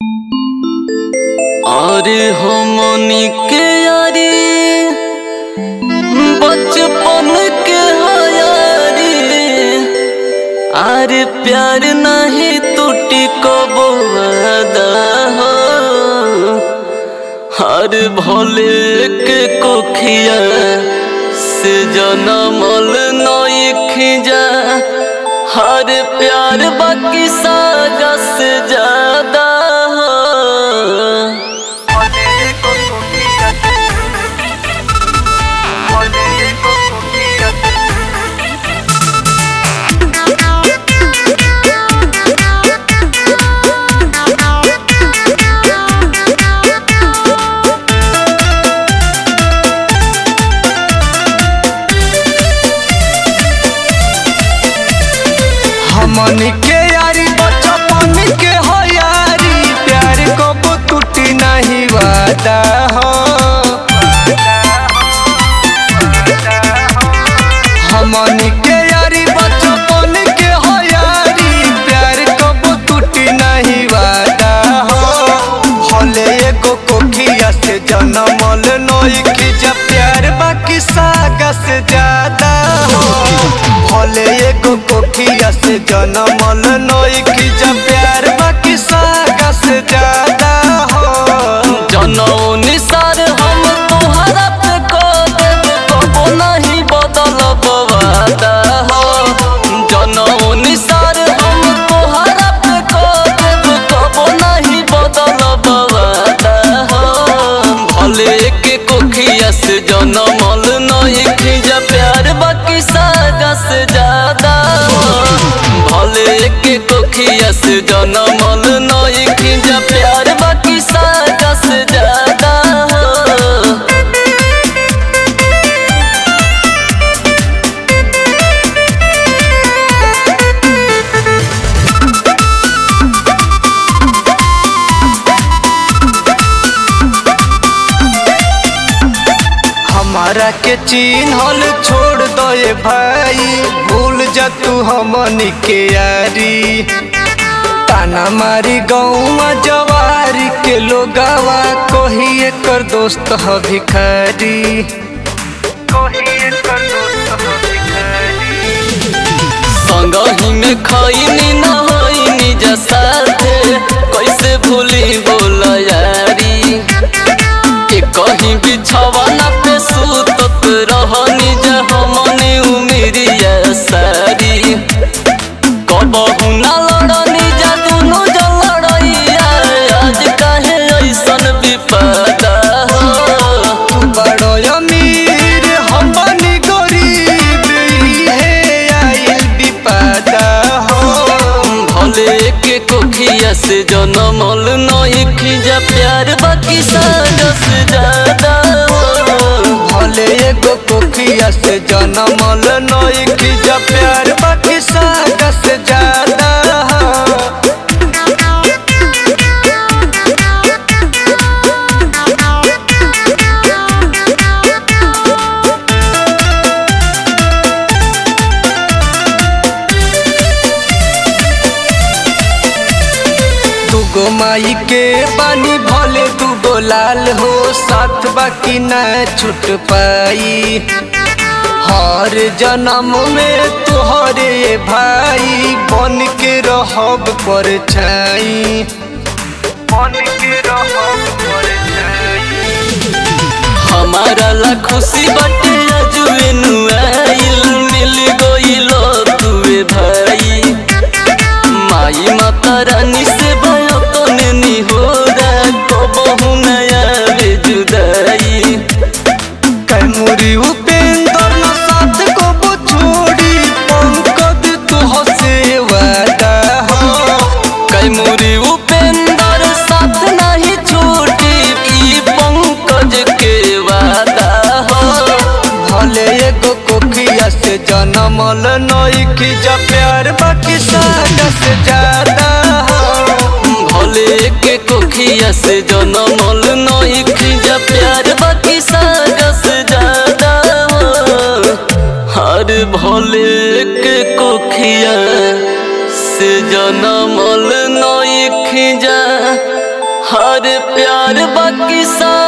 अरे हमनी के यारी बचपन के यारी, अरे प्यार नहीं टूटी कबो वादा हो। हर भोले के कोखिया से जनमल नई खिजा, हर प्यार बाकी सागा से ज्यादा हो। हमनी के यारी बचपन के हो यारी, प्यार कबो टूटी नहीं वादा हो। हमनी के यारी बचपन के हो यारी, प्यार कबो टूटी नहीं वादा हो। भले एगो कोखिया से जनमल नई खिजा, प्यार बाकी सागा से ज्यादा हो। भले एगो कोखिया से जनमल नई खिजा, प्यार बाकी सागा से ज्यादा हो। जनौनी सर हम तोहरा पे को देब, कबो नहीं बदलब वादा हो। जनौनी सर हम तोहरा पे को देब, कबो नहीं बदलब वादा हो। भले के कोखिया से जनमल नई खिजा, प्यार बाकी सागा से ज्यादा हो। भले के कोखिया से जनमल नई खिजा, प्यार बाकी सागा से ज्यादा हो। हमारा के चिन्हल छोड़ दे भाई, भूल जा तू हमनी के यारी। ताना मारी गौवा जवारी के लोगावा, कोही एकर दोस्त ह भिखारी। संगही में खैनी न होइनी जा साथे, कैसे भूली बोला यारी। कहीं बिछवाना पे सुतत रहनी जा हमनी उमिरिया सारी। कबहू ना लड़नी जा दुनू जन लड़ैया, आज काहे ऐसन विपदा हो। तू बड़ो अमीर हम बनी गरीब, इहे आइल विपदा हो। भले के कोखिया से जनमल नई खिजा, प्यार बाकी सागा से ज्यादा हो। भले एगो कोखिया से जनमल नई खिजा, प्यार बाकी सागा से ज्यादा हो। दूगो माई के बानी भले दूगो लाल हो, साथ बाकी न छूट पाई। हर जन्म में तोहरे भाई, बन के रहब परछाई। हमारा ला खुशी बाटे आजुए नुआइल, मिल गइलो तुए भाई। माई माता रानी से बयतने निहोरा, कबहू न आवे जुदाई। कैमुरी उपेंद्र न साथ को छोड़ी, पंकज तुह से वादा हो। कैमुरी उपेंद्र साथ नहीं छूटी, ई पंकज के वादा हो। भले एगो कोखिया से जनमल नई खिजा, प्यार बाकी सागा से ज्यादा हो। भले के कोखिया से जनमल नई खिजा, प्यार बाकी सागा से ज्यादा हो। हर भले के कोखिया से जनमल नई खिजा, हर प्यार बाकी सा